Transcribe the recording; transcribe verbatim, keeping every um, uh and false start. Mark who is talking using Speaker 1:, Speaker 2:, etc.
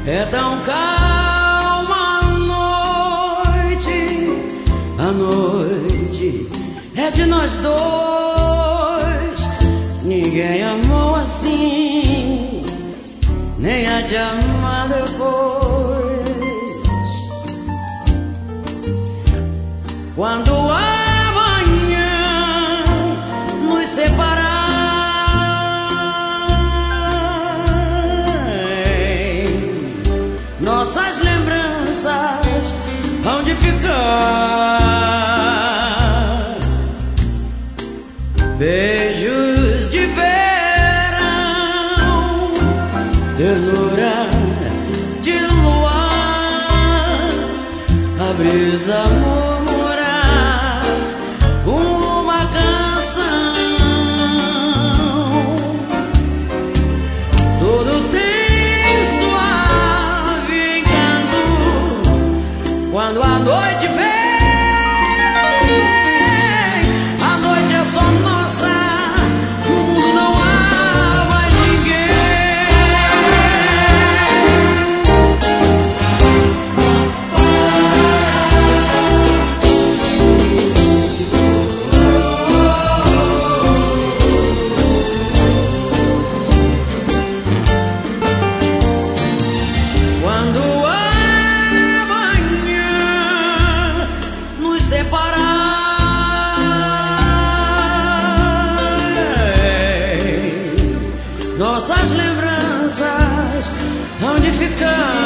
Speaker 1: É tão calma a noite, a noite é de nós dois. Ninguém amou assim, nem há de amar depois. Quando amanhã nos separar, nossas lembranças hão de ficar. Beijos de verão, ternura de luar, a brisa murmurar uma canção. Tudo tem suave encanto quando a noite vem. A noite é só nossa, no mundo não há mais quando amanhã nos separar, nossas lembranças hão de ficar.